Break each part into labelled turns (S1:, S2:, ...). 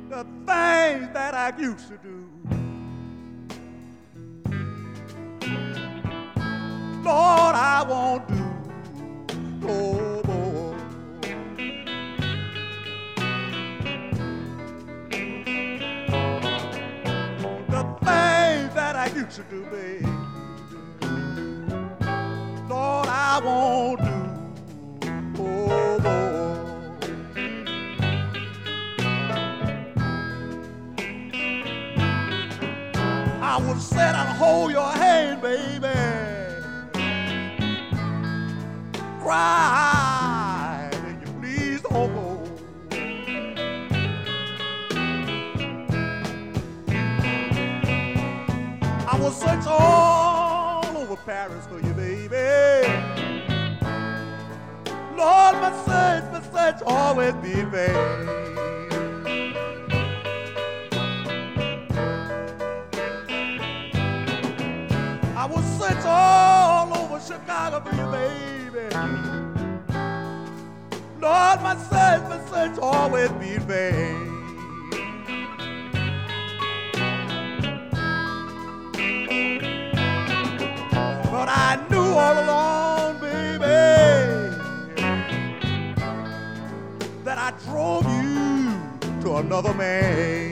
S1: the things that I used to do. Lord, I won't do no more. The things that I used to do, baby, Lord, I won't do no more. I would sit and hold your hand, baby, cry, and you please don't go. I will search all over Paris for you, baby. Lord, my search always be in vain. I will search all over Chicago for you, baby. Lord, my search always be in vain. But I knew all along, baby, that I drove you to another man.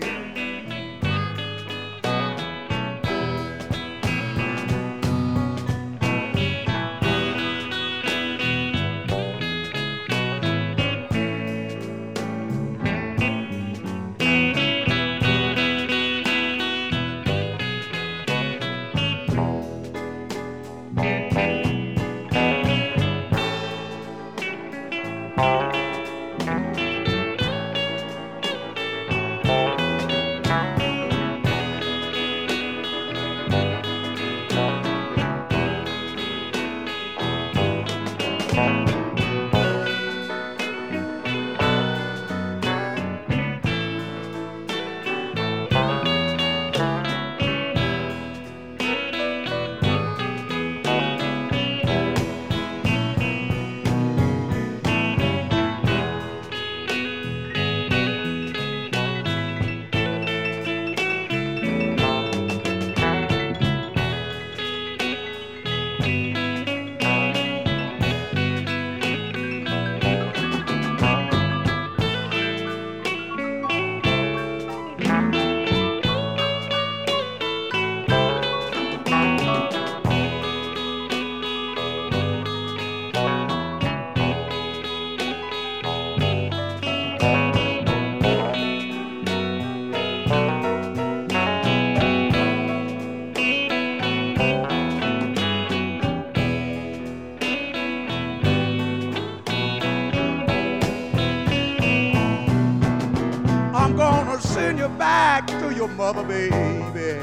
S1: I'm gonna send you back to your mother, baby.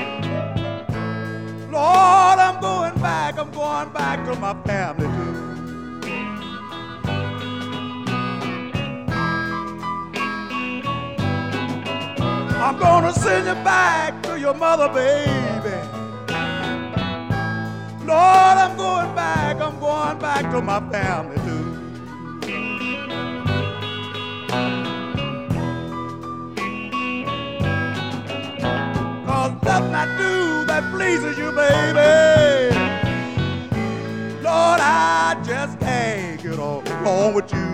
S1: Lord, I'm going back to my family too. I'm gonna send you back to your mother, baby. Lord, I'm going back to my family too. Nothing I do that pleases you, baby. Lord, I just can't get along with you.